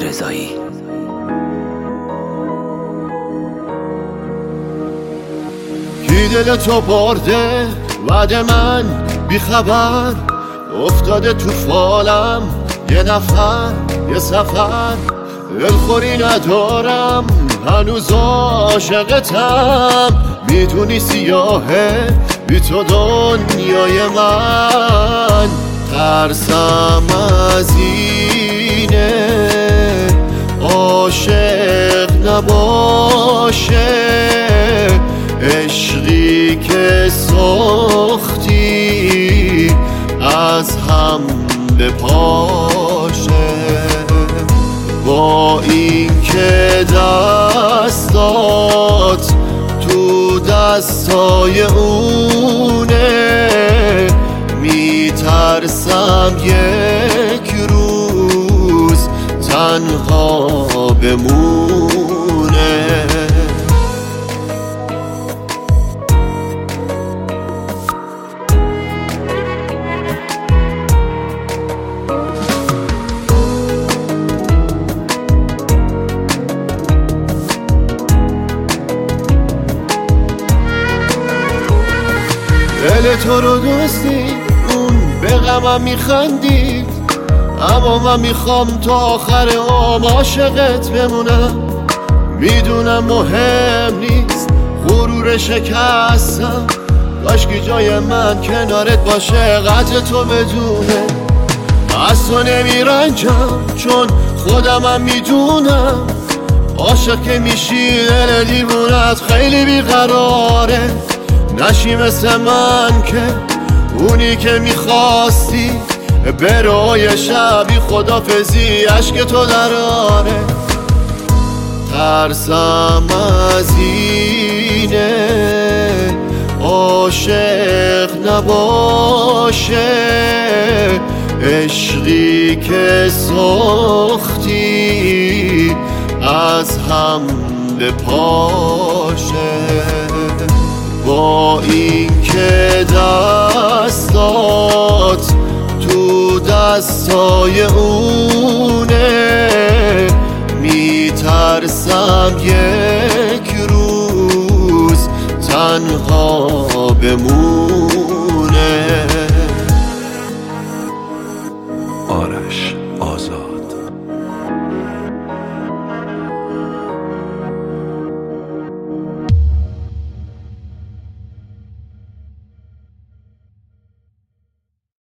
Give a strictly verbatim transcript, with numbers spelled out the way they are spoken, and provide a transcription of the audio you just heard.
رضایی. کی دل تو برده بعد من بی خبر، افتاده تو فالم یه نفر یه سفر، دلخوری ندارم هنوز عاشقتم، میدونی سیاهه بی تو دنیای من، ترسم از اینه عاشق نباشه، عشقی که ساختی از هم بپاشه، با این که دستات تو دستای اونه، میترسم یک روز تنها بمونه. دل تو رو دوستی اون به غمم میخندید، اما من میخوام تا آخر عمر عاشقت بمونم، میدونم مهم نیست غرور شکستم، کاشکی جای من کنارت باشه قدر تو بدونه، از تو نمیرنجم چون خودمم میدونم، عاشق که میشی دل دیوونت خیلی بیقراره، نشی مثل من که اونی که میخواستی برای شبی خدافزی عشق تو دراره، ترسم از اینه عاشق نباشه، عشقی که ساختی از هم بپاشه، با این که دستات تو دستای اونه، میترسم یک روز تنها بمون.